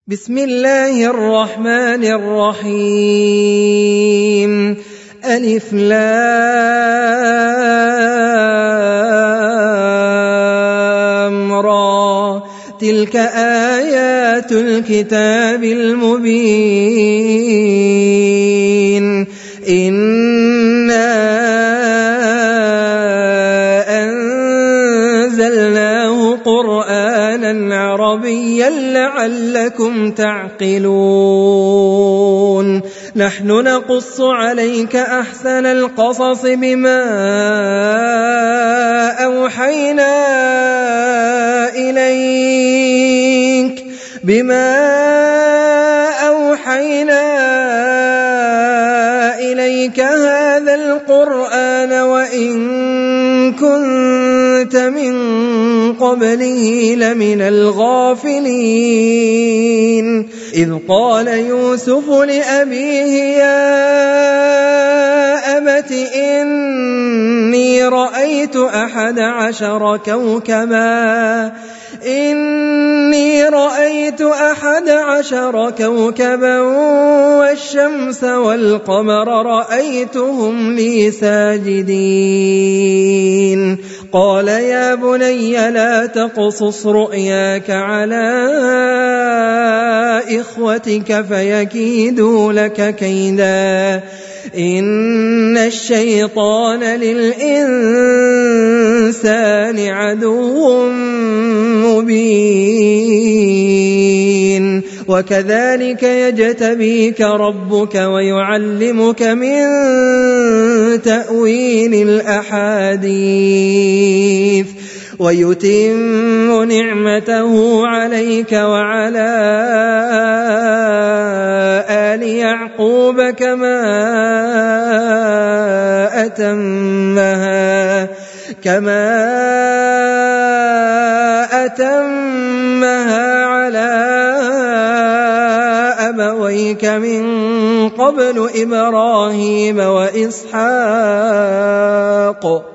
بسم الله الرحمن الرحيم ألف لام را تلك آيات الكتاب المبين إنا أنزلناه قرآنا عربيا لعلكم تعقلون نحن نقص عليك أحسن القصص بما أوحينا إليك هذا القرآن وإن كنت من قبله لمن الغافلين إذ قال يوسف لأبيه يا أبت إني رأيت 11 كوكبا والشمس والقمر رأيتهم لي ساجدين قال يا بني لا تقصص رؤياك على إخوتك فيكيدوا لك كيدا إن الشيطان للإنسان عدو مبين وكذلك يجتبيك ربك ويعلمك من تأويل الأحاديث ويتم نعمته عليك وعلى آل يعقوب كما أتمها على أبويك من قبل إبراهيم وإسحاق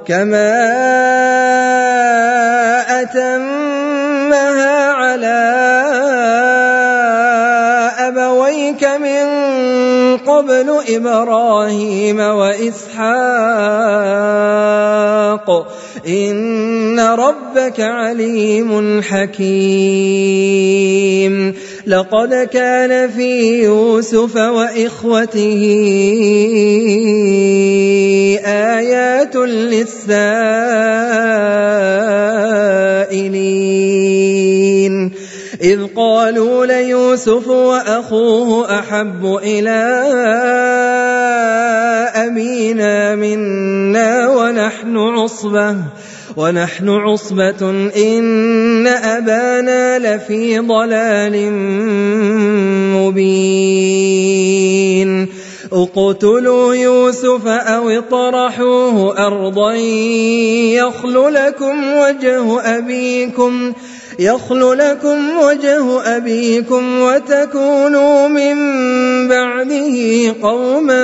إن ربك عليم حكيم لقد كان في يوسف وإخوته آيات للسائلين إذ قالوا ليوسف وأخوه أحب إلى أبينا منا ونحن عصبة إن أبانا لفي ضلال مبين اقتلوا يوسف أو اطرحوه أرضا يخل لكم وجه أبيكم وتكونوا من بعده قوما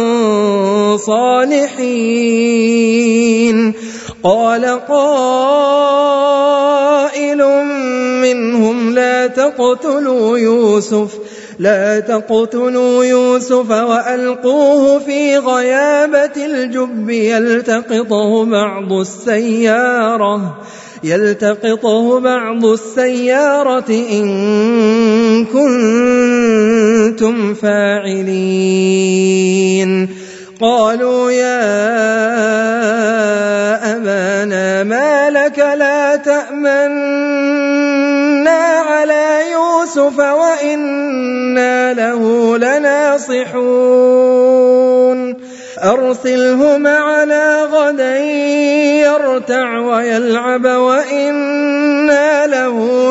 صالحين قال قائل منهم لا تقتلوا يوسف وألقوه في غيابة الجب يلتقطه بعض السيارة إن كنتم فاعلين قالوا يا أبانا ما لك لا تأمنا على يوسف وإنا له لناصحون أرسله معنا غدا يرتع ويلعب وإنا له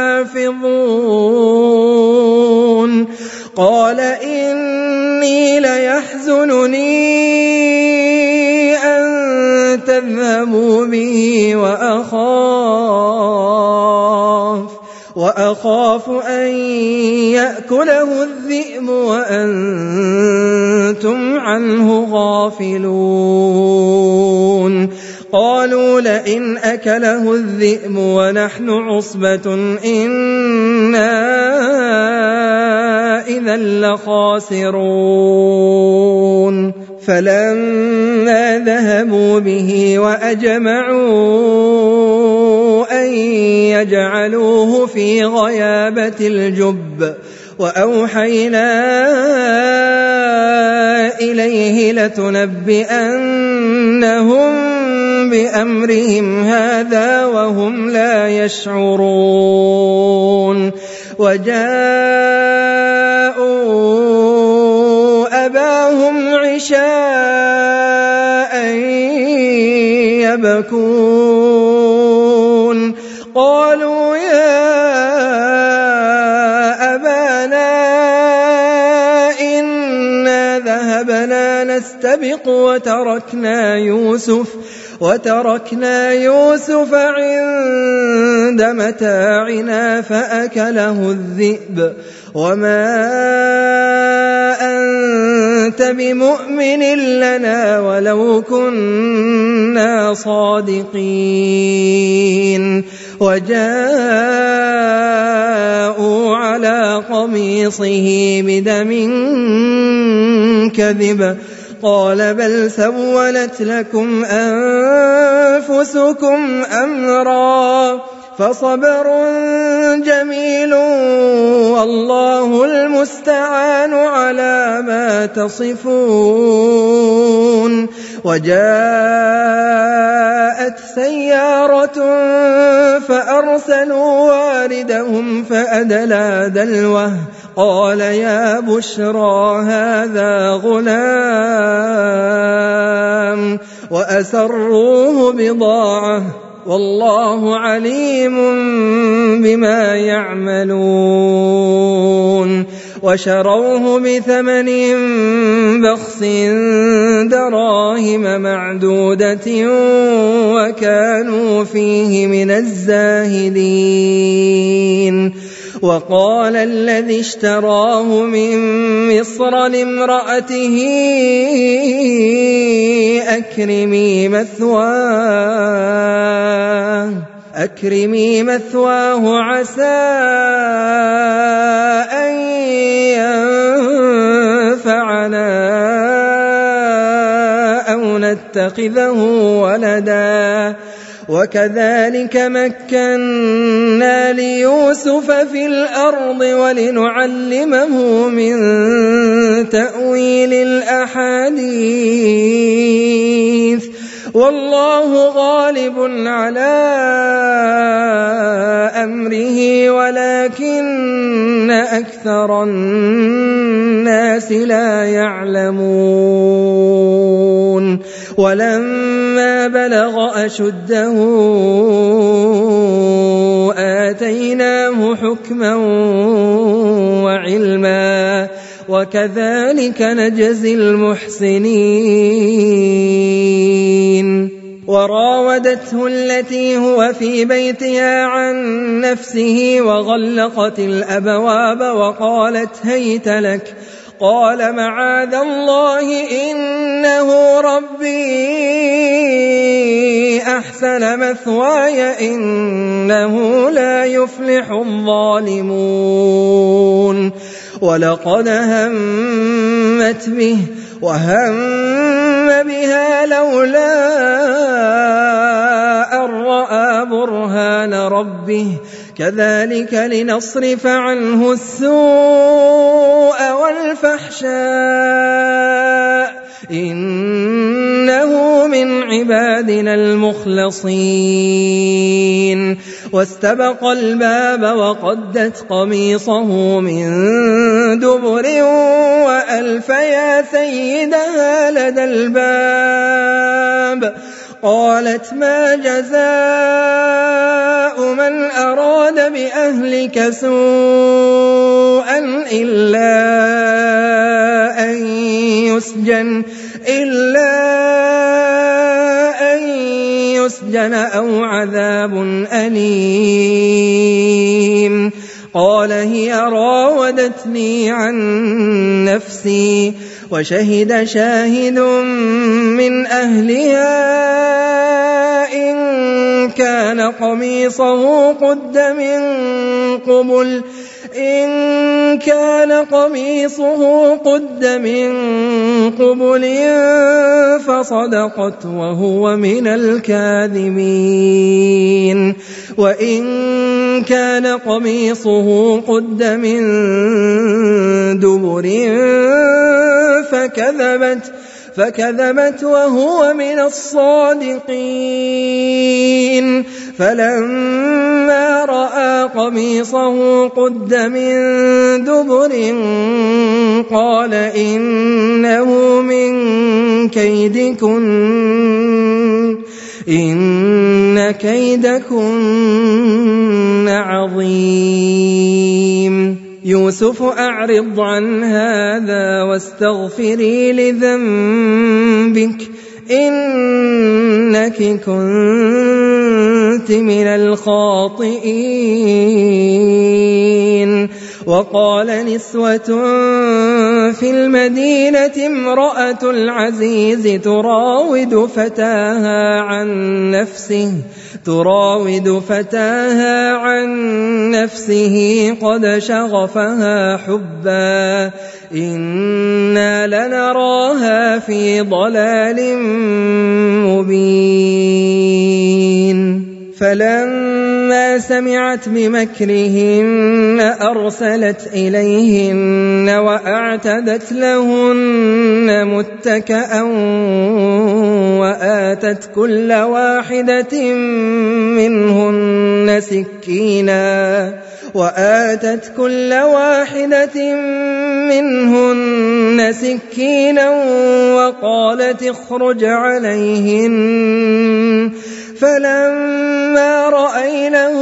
لحافظون قال إني ليحزنني أن تذهبوا به وأخاف أن يأكله الذئب وأنتم عنه غافلون قالوا لئن أكله الذئب ونحن عصبة إنا إذا لخاسرون فلما ذهبوا به وأجمعوا أن يجعلوه في غيابة الجب وأوحينا إليه لتنبئنهم بأمرهم هذا وهم لا يشعرون وجاءوا أباهم عشاء يبكون قالوا يا أبانا إنا ذهبنا نستبق وتركنا يوسف عند متاعنا فأكله الذئب وما أنت بمؤمن لنا ولو كنا صادقين وجاءوا على قميصه بدم كذب قال بل سولت لكم أنفسكم أمرا فصبر جميل والله المستعان على ما تصفون وجاءت سيارة فأرسلوا واردهم فأدلى دلوه قال يا بشرى هذا غلام وأسروه بضاعة والله عليم بما يعملون وشروه بثمن بخس دراهم معدودة وكانوا فيه من الزاهدين وقال الذي اشتراه من مصر لامرأته أكرمي مثواه عسى أن ينفعنا أو نتخذه ولدا وكذلك مكنا ليوسف في الأرض ولنعلمه من تأويل الأحاديث والله غالب على أمره ولكن أكثر الناس لا يعلمون ولما بلغ أشده آتيناه حكما وعلما وكذلك نجزي المحسنين وراودته التي هو في بيتها عن نفسه وغلقت الأبواب وقالت هيت لك قال معاذ الله إنه ربي أحسن مثواي إنه لا يفلح الظالمون ولقد همت به وهم بها لولا أن رأى برهان ربه كذلك لنصرف عنه السوء والفحشاء إنه من عبادنا المخلصين واستبق الباب وقدت قميصه من دبر وألف يا سيدها لدى الباب قالت ما جزاء من أراد بأهلك سوءا إلا أن يسجن أو عذاب أليم قال هي راودتني عن نفسي وشهد شاهد من أهلها إن كان قميصه قد من قبل إن كان قميصه قد من قبل فصدقت وهو من الكاذبين وإن كان قميصه قد من دبر فكذبت وهو من الصادقين فلما رأى قميصه قد من دبر قال إنه من كيدكن إن كيدكن عظيم يوسف أعرض عن هذا واستغفري لذنبك إنك كنت من الخاطئين وقال نسوة في المدينة امرأة العزيز تراود فتاها عن نفسه قد شغفها حبا إنا لنراها في ضلال مبين فلما سمعت بمكرهن أرسلت إليهن وأعتدت لهن متكأ وآتت كل واحدة منهن سكينا وقالت اخرج عليهن فلما رأينه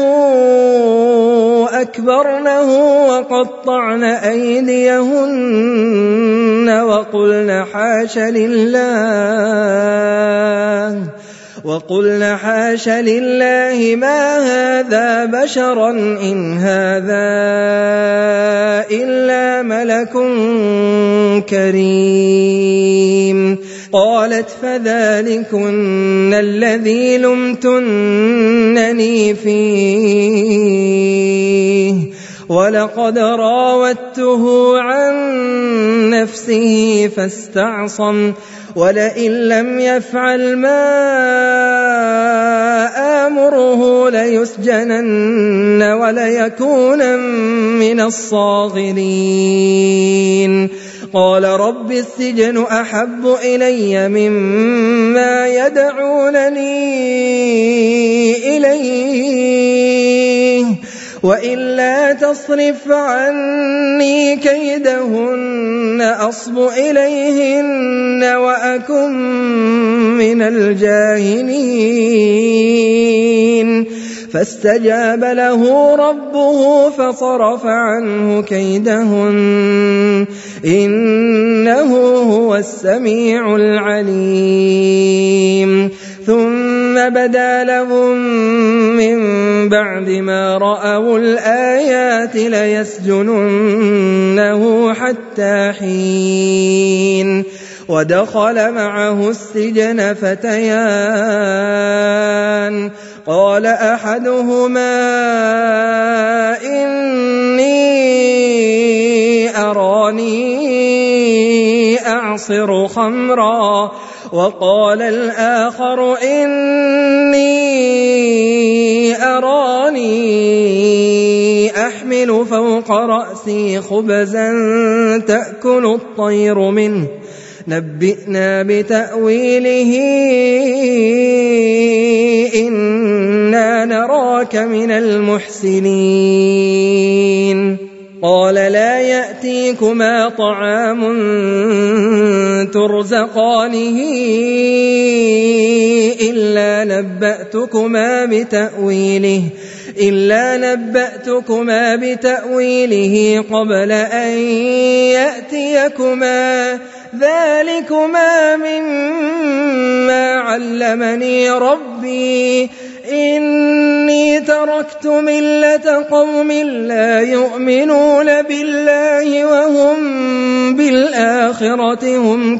أكبرنه وقطعن أيديهن وقلن حاش لله ما هذا بشرا إن هذا إلا ملك كريم قالت فذلكن الذي لمتنني فيه ولقد راودته عن نفسه فاستعصم ولئن لم يفعل ما آمره ليسجنن وليكون من الصاغرين قال رب السجن أحب إلي مما يدعونني إليه وإلا تصرف عني كيدهن أصب إليهن وأكن من الجاهلين فاستجاب له ربه فصرف عنه كيدهن إنه هو السميع العليم ثم بدا لهم من بعد ما رأوا الآيات ليسجننه حتى حين ودخل معه السجن فتيان قال أحدهما إني أراني أعصر خمرا وقال الآخر إني أراني أحمل فوق رأسي خبزا تأكل الطير منه نبئنا بتأويله إنا نراك من المحسنين قال لا يأتيكما طعام ترزقانه إلا نبأتكما بتأويله قبل أن يأتيكما ذلكما مما علمني ربي إني تركت ملة قوم لا يؤمنون بالله وهم بالآخرة هم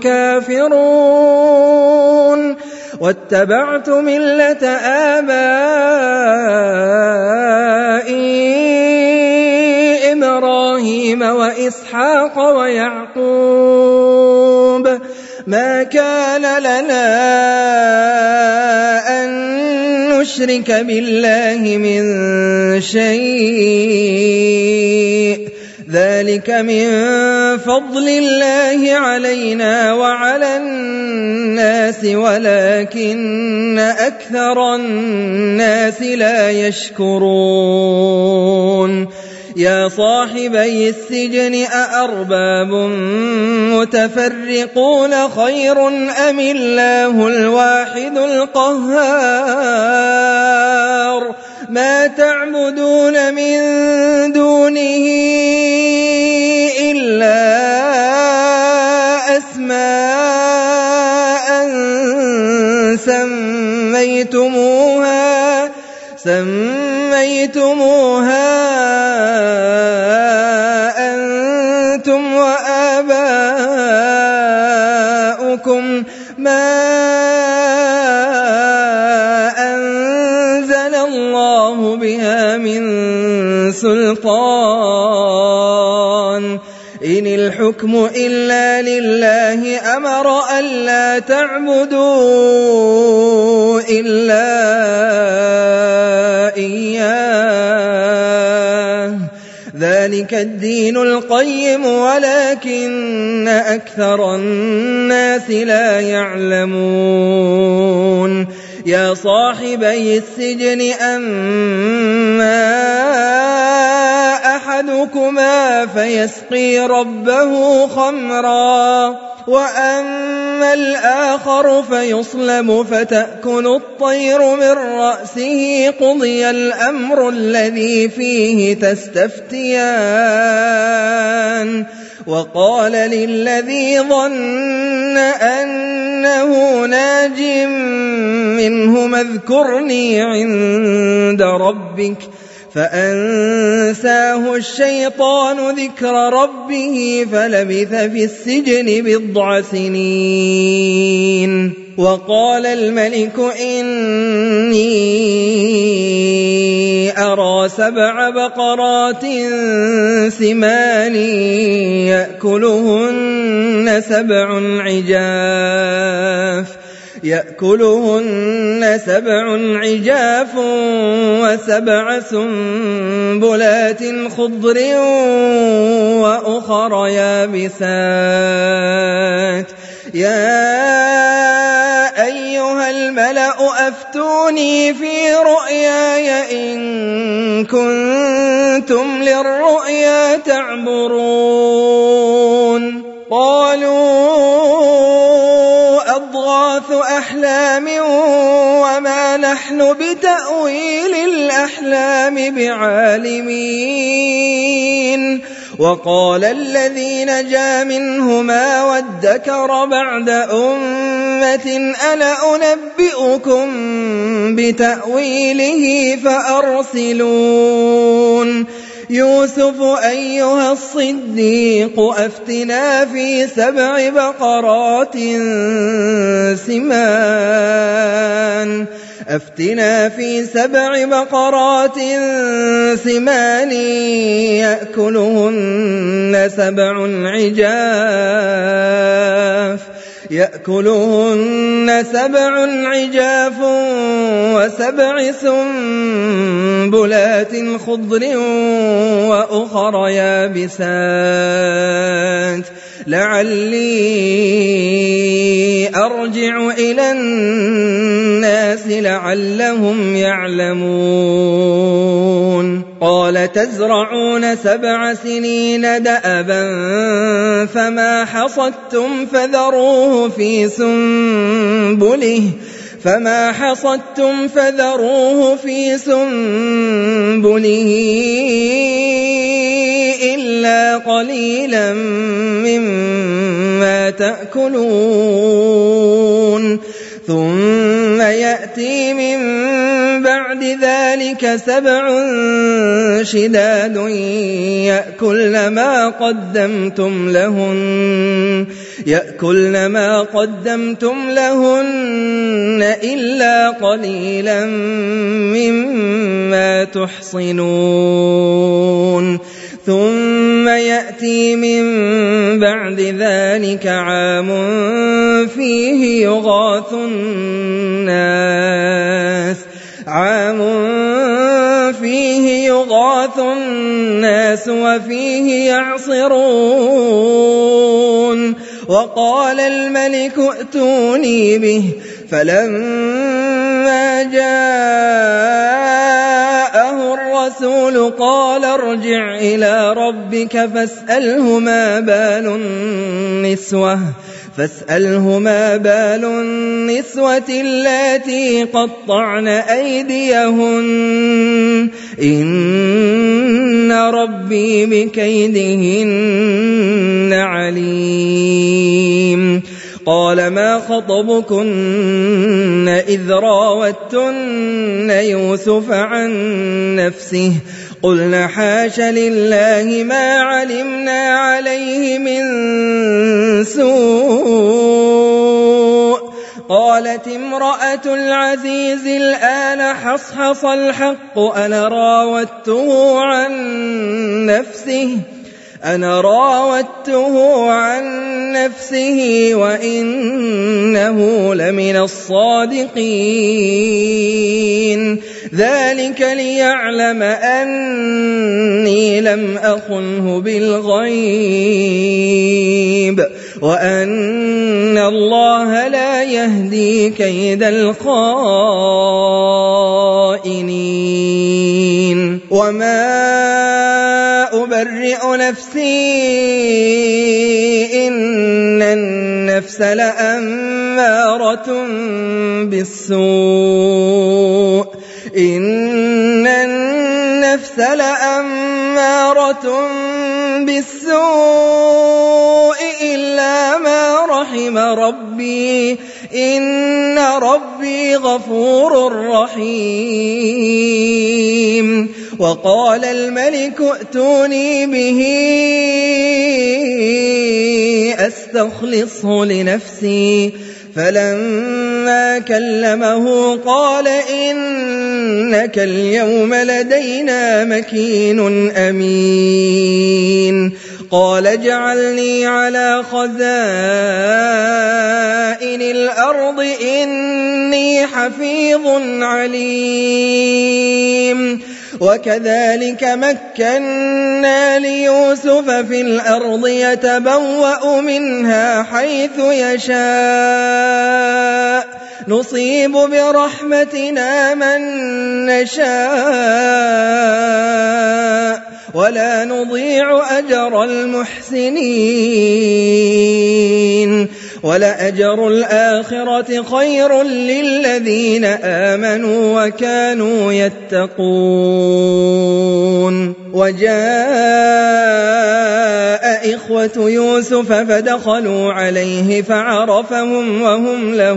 كافرون واتبعت ملة آبائي وإبراهيم وإسحاق ويعقوب ما كان لنا أن نشرك بالله من شيء ذلك من فضل الله علينا وعلى الناس ولكن أكثر الناس لا يشكرون يا صاحبي السجن أأرباب متفرقون خير أم الله الواحد القهار ما تعبدون من دونه إلا أسماء سميتموها أنتم وآباؤكم ما أنزل الله بها من سلطان إن الحكم إلا لله أمر ألا تعبدوا إلا إياه ذلك الدين القيم ولكن أكثر الناس لا يعلمون يا صاحبي السجن أما أحدكما فيسقي ربه خمرا وأما الآخر فيصلب فتأكل الطير من رأسه قضي الأمر الذي فيه تستفتيان وقال للذي ظن أنه ناج منهما اذكرني عند ربك فأنساه الشيطان ذكر ربه فلبث في السجن 9 سنين وقال الملك إني أرى 7 بقرات سمان يأكلهن 7 عجاف و7 سنبلات خضر وأخر يابسات يا أيها الملأ أفتوني في رؤياي إن كنتم للرؤيا تعبرون قالوا أضغاث أحلام وما نحن بتأويل الأحلام بعالمين وقال الذي نجا منهما وادكر بعد أمة أنا أنبئكم بتأويله فأرسلون يوسف أيها الصديق أفتنا في 7 بقرات سمان يأكلهن 7 عجاف و7 سنبلات خضر وأخر يابسات لعلي أرجع إلى الناس لعلهم يعلمون قال تزرعون 7 سنين دأبا فما حصدتم فذروه في سنبله إلا قليلا مما تأكلون ثم يأتي من بعد ذلك 7 شداد يأكلن ما قدمتم لهن إلا قليلا مما تحصنون ثم يأتي من بعد ذلك عام فيه يغاث الناس وفيه يعصرون. وقال الملك ائتوني به، فلما جاءه الرسول قال ارجع إلى ربك فاسأله ما بال النسوة اللاتي قطعن أيديهن إن ربي بكيدهن عليم. قال ما خطبكن إذ راوتن يوسف عن نفسه قلنا حاش لله ما علمنا عليه من سوء. قالت امرأة العزيز الآن حصحص الحق أنا راودته عن نفسه وإنه لمن الصادقين. ذلك ليعلم أني لم أخنه بالغيب وأن الله لا يهدي كيد الخائنين. وما أبرئ نفسي إن النفس لأمارة بالسوء إلا ما رحم ربي إن ربي غفور رحيم. وقال الملك ائتوني به أستخلصه لنفسي، فلما كلمه قال إنك اليوم لدينا مكين أمين. قال اجعلني على خزائن الأرض إني حفيظ عليم. وكذلك مكنا ليوسف في الأرض يتبوأ منها حيث يشاء نصيب برحمتنا من نشاء ولا نضيع أجر المحسنين. ولأجر الآخرة خير للذين آمنوا وكانوا يتقون. وجاء إخوة يوسف فدخلوا عليه فعرفهم وهم له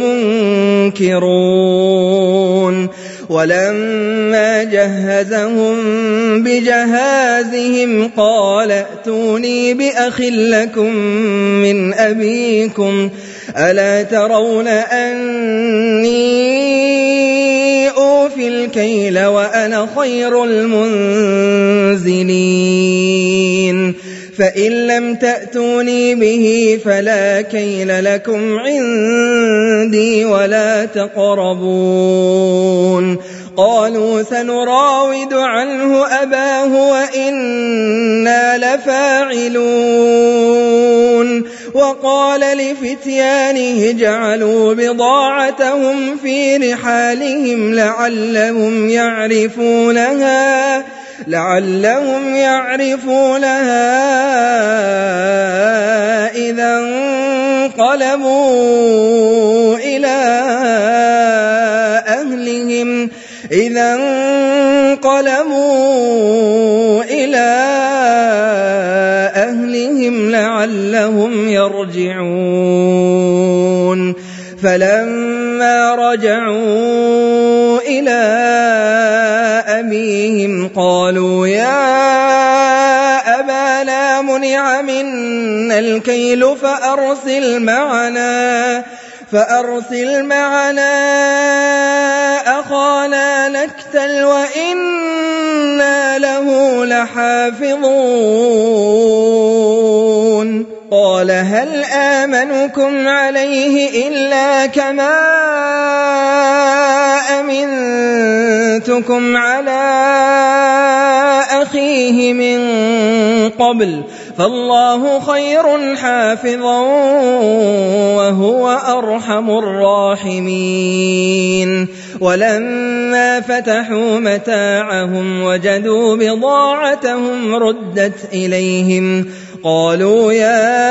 منكرون. ولما جهزهم بجهازهم قال ائتوني بأخ لكم من أبيكم ألا ترون أني أوفي الكيل وأنا خير المنزلين. فإن لم تأتوني به فلا كيل لكم عندي ولا تقربون. قالوا سنراود عنه أباه وإنا لفاعلون. وقال لفتيانه اجعلوا بضاعتهم في رحالهم لعلهم يعرفونها إذا انقلبوا إلى أهلهم لعلهم يرجعون. فلما رجعوا إلى أبيهم قالوا يا أبانا منع منا الكيل فأرسل معنا أخانا نكتل وإنا وإنا له لحافظون قال هل آمنكم عليه إلا كما أمنتكم على أخيه من قبل فالله خير حافظا وهو أرحم الراحمين ولما فتحوا متاعهم وجدوا بضاعتهم ردت إليهم قالوا يا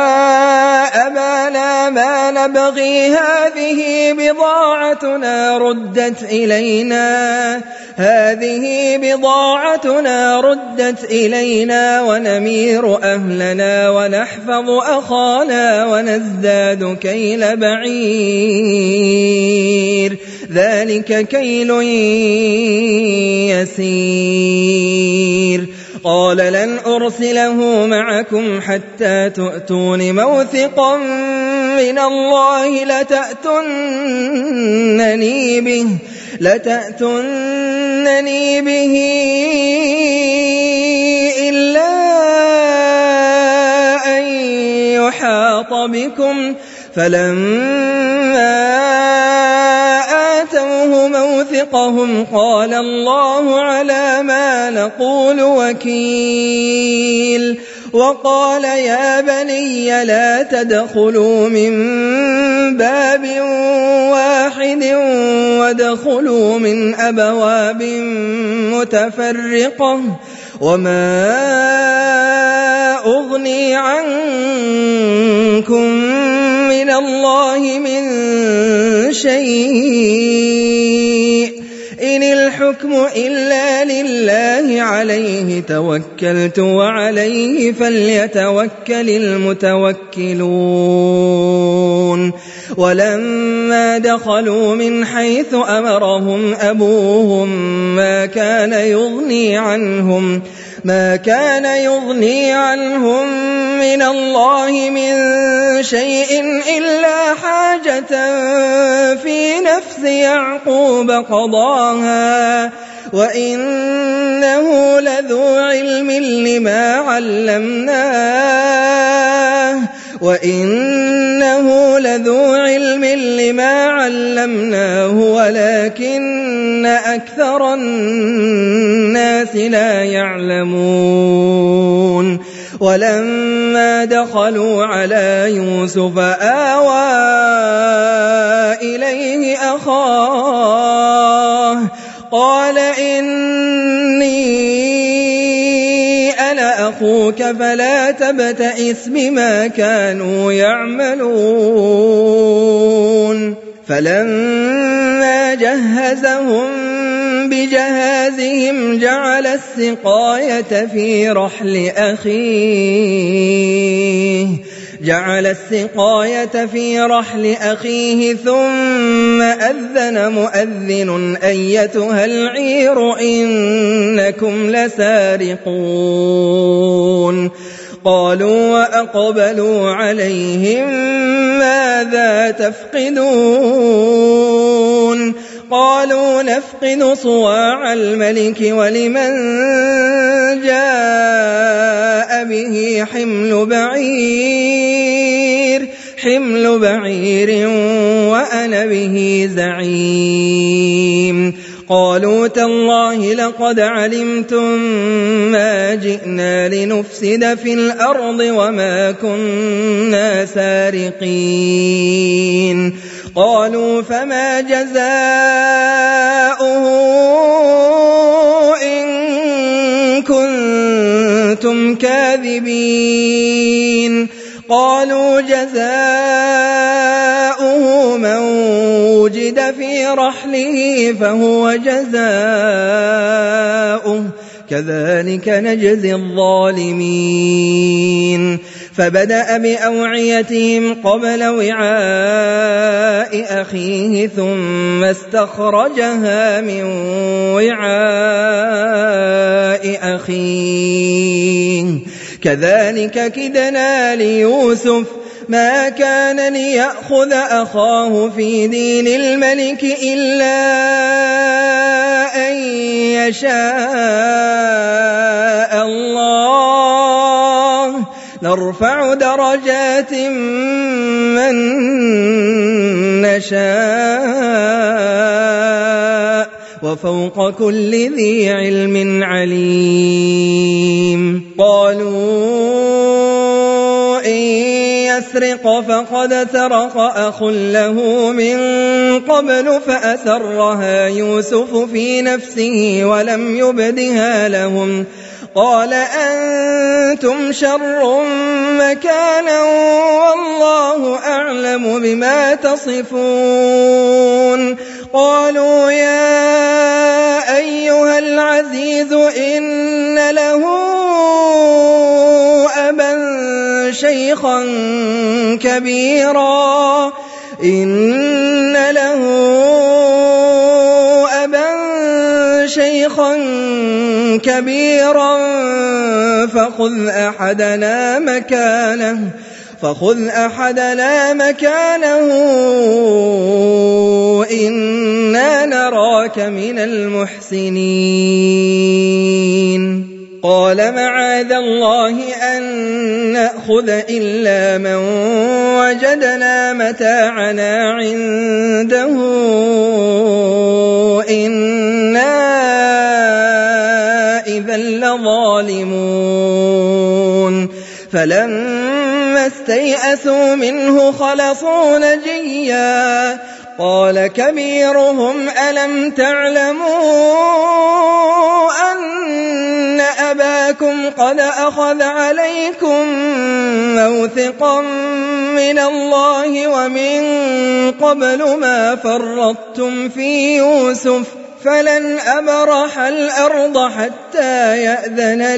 أبانا ما نبغي هذه بضاعتنا ردت إلينا ونمير أهلنا ونحفظ أخانا ونزداد كيل بعير ذلك كيل يسير قال لن أرسله معكم حتى تؤتون موثقا من الله لتأتونني به إلا أن يحاط بكم فلما آتوه موثقهم قال الله على ما نقول وكيل وقال يا بني لا تدخلوا من باب واحد وادخلوا من أبواب متفرقة وما أغني عنكم من الله من شيء إن الحكم إلا لله عليه توكلت وعليه فليتوكل المتوكلون ولما دخلوا من حيث أمرهم أبوهم ما كان يغني عنهم من الله من شيء إلا حاجة في نفس يعقوب قضاها وإنه لذو علم لما علمناه ولكن أكثر الناس لا يعلمون ولما دخلوا على يوسف آوى إليه أخاه قال إني أنا أخوك فلا تبتئس بما كانوا يعملون فلما جهزهم بجهازهم جعل السقاية في رحل أخيه ثم أذن مؤذن أيتها العير إنكم لسارقون قالوا وأقبلوا عليهم ماذا تفقدون قالوا نفقد صواع الملك ولمن جاء به حمل بعير وأنا به زعيم قالوا تالله لقد علمتم ما جئنا لنفسد في الأرض وما كنا سارقين قالوا فما جزاؤه إن كنتم كاذبين قالوا جزاؤه من وجد في رحله فهو جزاؤه كذلك نجزي الظالمين فبدأ بأوعيتهم قبل وعاء أخيه ثم استخرجها من وعاء أخيه كذلك كدنا ليوسف ما كان ليأخذ أخاه في دين الملك إلا أن يشاء الله نرفع درجات من نشاء وفوق كل ذي علم عليم. قالوا إن يسرق فقد سرق أخ له من قبل فأسرها يوسف في نفسه ولم يبدها لهم قال أنتم شر مكانا والله أعلم بما تصفون. قالوا يا أيها العزيز إن له أبا شيخا كبيرا فخذ أحدنا مكانه إنا نراك من المحسنين. قال معاذ الله أن نأخذ إلا من وجدنا متاعنا عنده إنا إذا لظالمون. فلما استيئسوا منه خلصوا نجيا قال كبيرهم ألم تعلموا أن أباكم قد أخذ عليكم موثقا من الله ومن قبل ما فرطتم في يوسف فلن أبرح الأرض حتى يأذن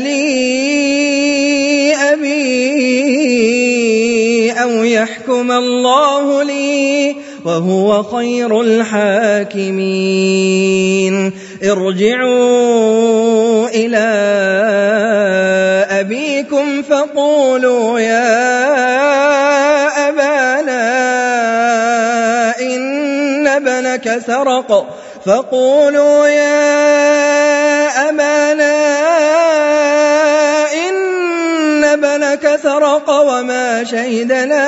لي أبي أو يحكم الله لي وهو خير الحاكمين. ارجعوا إلى أبيكم فقولوا يا أبانا إن ابنك سرق وما شهدنا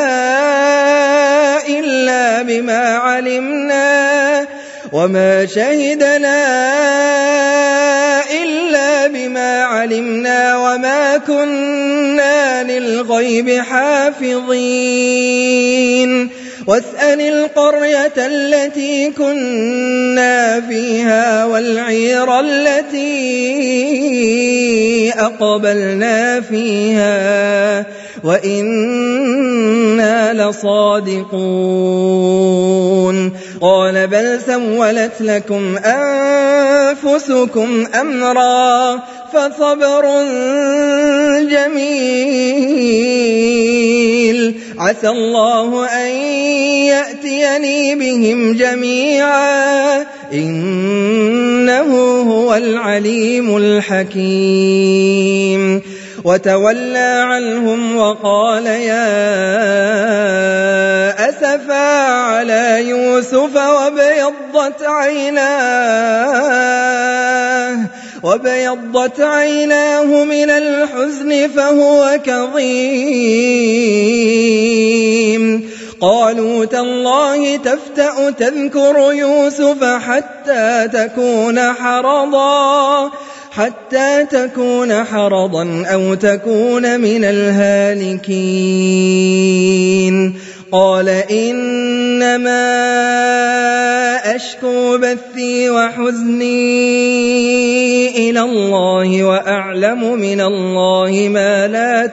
إلا بما علمنا وما كنا للغيب حافظين. واسأل القرية التي كنا فيها والعير التي أقبلنا فيها وإنا لصادقون. قال بل سولت لكم أنفسكم أمرا فصبر جميل عسى الله أن يأتيني بهم جميعا إنه هو العليم الحكيم. وتولى عنهم وقال يا أسفا على يوسف وبيضت عيناه من الحزن فهو كظيم. قالوا تالله تفتأ تذكر يوسف حتى تكون حرضا أو تكون من الهالكين. قال إنما أشكو بثي وحزني إلى الله وأعلم من الله ما لا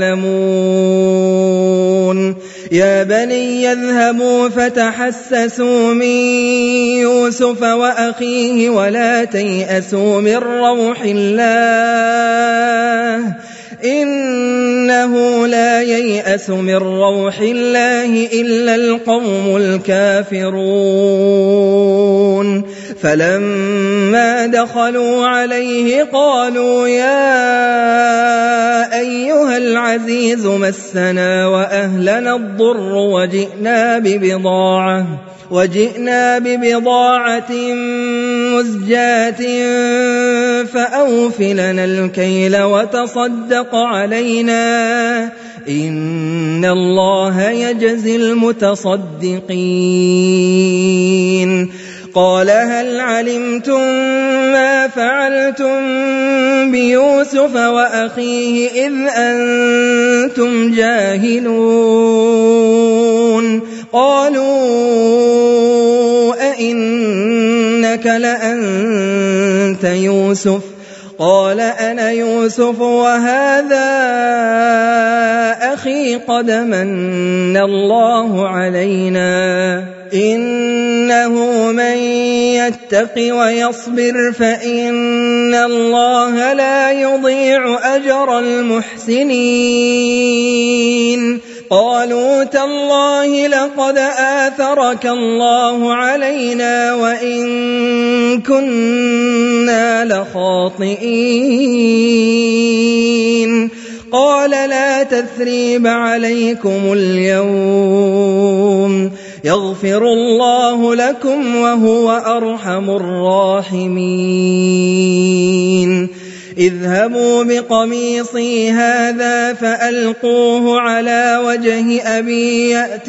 تعلمون. يا بني يذهبوا فتحسسوا من يوسف وأخيه ولا تيأسوا من روح الله إنه لا ييأس من روح الله إلا القوم الكافرون. فلما دخلوا عليه قالوا يا أيها العزيز العزيز مسنا وأهلنا الضر وجئنا ببضاعة مزجاة فأوف لنا الكيل وتصدق علينا إن الله يجزي المتصدقين. قال هل علمتم ما فعلتم بيوسف وأخيه إذ أنتم جاهلون؟ قالوا أئنك لأنت يوسف؟ قال أنا يوسف وهذا أخي قد من الله علينا إنه من يتق ويصبر فإن الله لا يضيع أجر المحسنين. قالوا تالله لقد آثرك الله علينا وإن كنا لخاطئين. قال لا تثريب عليكم اليوم يغفر الله لكم وهو أرحم الراحمين. اذهبوا بقميصي هذا فألقوه على وجه أبي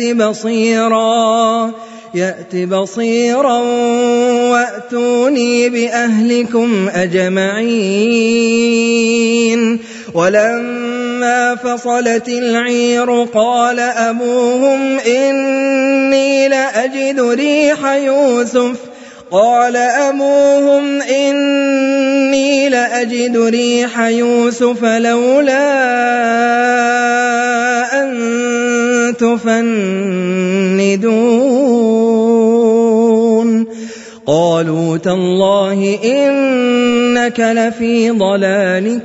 يأت بصيرا وأتوني بأهلكم أجمعين. ولما فصلت العير قال أبوهم إني لأجد ريح يوسف لولا أن تفندون. قالوا تالله إنك لفي ضلالك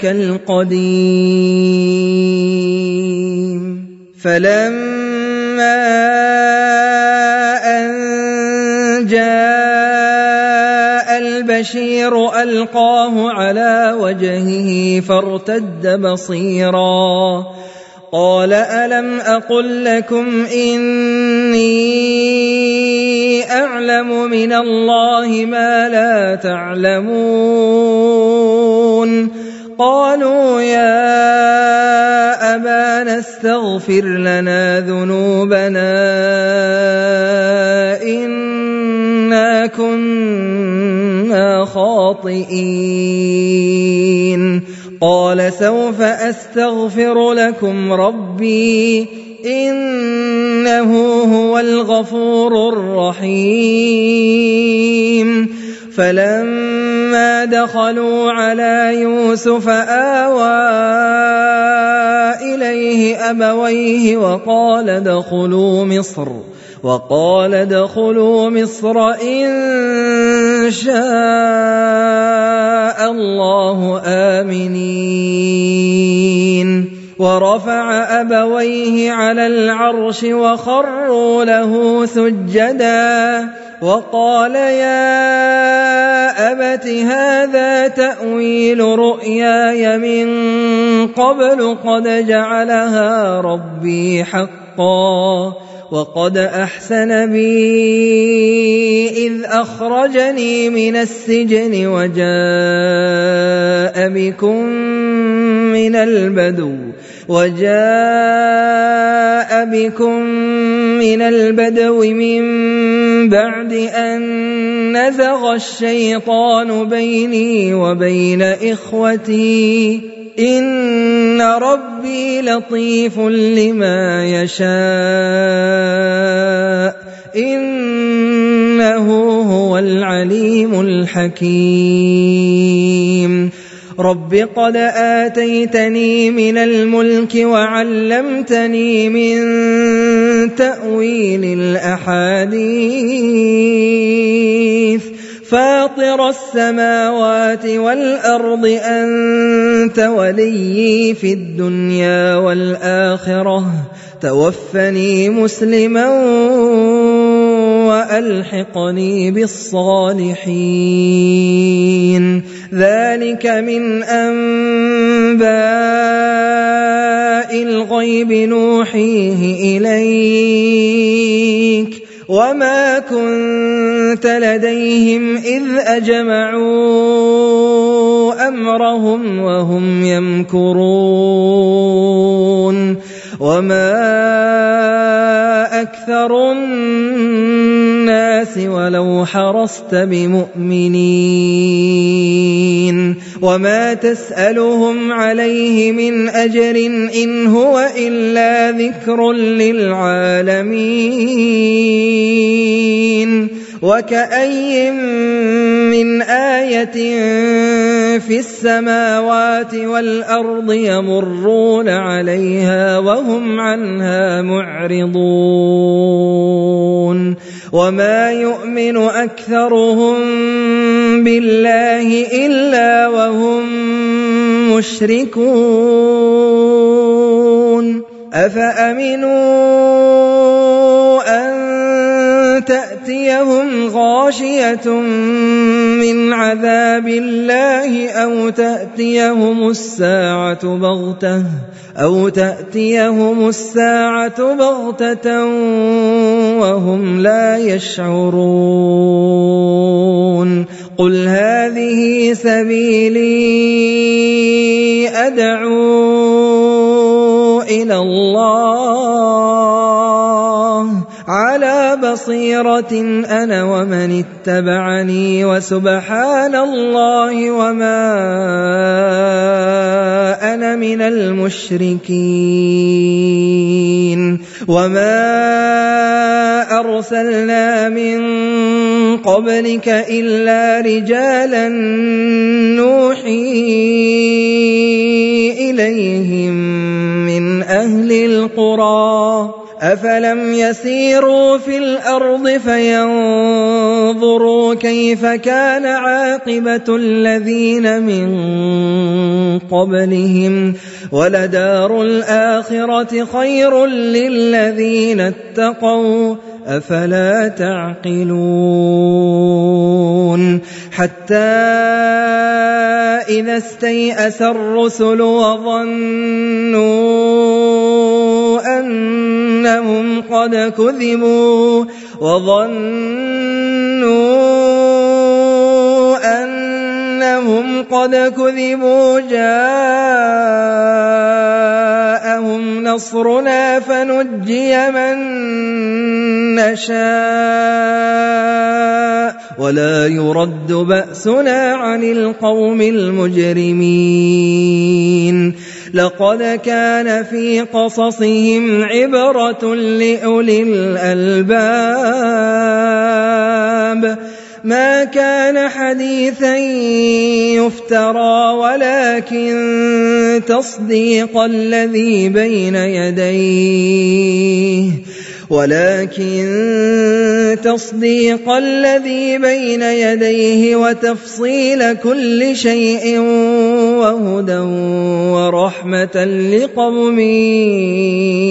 القديم. فلما أن جاء البشير ألقاه على وجهه فارتد بصيرا قال ألم أقل لكم إني أعلم من الله ما لا تعلمون. قالوا يا أبانا استغفر لنا ذنوبنا إنا كنا خاطئين. قال سوف أستغفر لكم ربي إنه هو الغفور الرحيم. فلما دخلوا على يوسف آوى إليه أبويه وقال ادخلوا مصر إن شاء الله آمنين. ورفع أبويه على العرش وخروا له سجدا وقال يا أبت هذا تأويل رؤياي من قبل قد جعلها ربي حقا وقد أحسن بي إذ أخرجني من السجن وجاء بكم من البدو من بعد أن نزغ الشيطان بيني وبين إخوتي إن ربي لطيف لما يشاء إنه هو العليم الحكيم. رب قد آتيتني من الملك وعلمتني من تأويل الأحاديث فاطر السماوات والأرض أنت وليي في الدنيا والآخرة توفني مسلما وألحقني بالصالحين. ذلك من أنباء الغيب نوحيه إليك وما كنت لديهم إذ أجمعوا أمرهم وهم يمكرون وما أكثر الناس ولو حرصت بمؤمنين وما تسألهم عليه من أجر إن هو إلا ذكر للعالمين وكأي من آية في السماوات والأرض يمرون عليها وهم عنها معرضون وما يؤمن أكثرهم بالله إلا وهم مشركون أفأمنوا أن تأتيهم غاشية من عذاب الله أو تأتيهم الساعة بغتة وهم لا يشعرون قل هذه سبيلي أدعو إلى الله على بصيرة أنا ومن اتبعني وسبحان الله وما أنا من المشركين وما أرسلنا من قبلك إلا رجالا نوحي إليهم من أهل القرى أفلم يسيروا في الأرض فينظروا كيف كان عاقبة الذين من قبلهم ولدار الآخرة خير للذين اتقوا أفلا تعقلون حتى إذا استيأس الرسل وظنوا أنهم قد كذبوا جاءهم نصرنا فنجي من نشاء ولا يرد بأسنا عن القوم المجرمين لقد كان في قصصهم عبرة لأولي الألباب ما كان حديثا يفترى ولكن تصديق الذي بين يديه وتفصيل كل شيء وهدى ورحمة لقوم